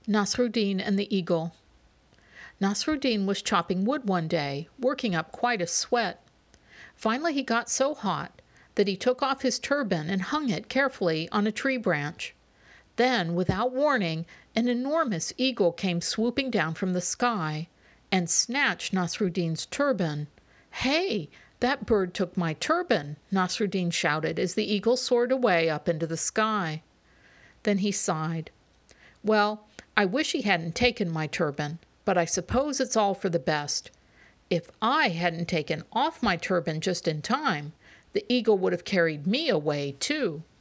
Nasruddin and the Eagle. Nasruddin was chopping wood one day, working up quite a sweat. Finally he got so hot that he took off his turban and hung it carefully on a tree branch. Then, without warning, an enormous eagle came swooping down from the sky and snatched Nasruddin's turban. "Hey, that bird took my turban," Nasruddin shouted as the eagle soared away up into the sky. Then he sighed. "Well, I wish he hadn't taken my turban, but I suppose it's all for the best. If I hadn't taken off my turban just in time, the eagle would have carried me away too."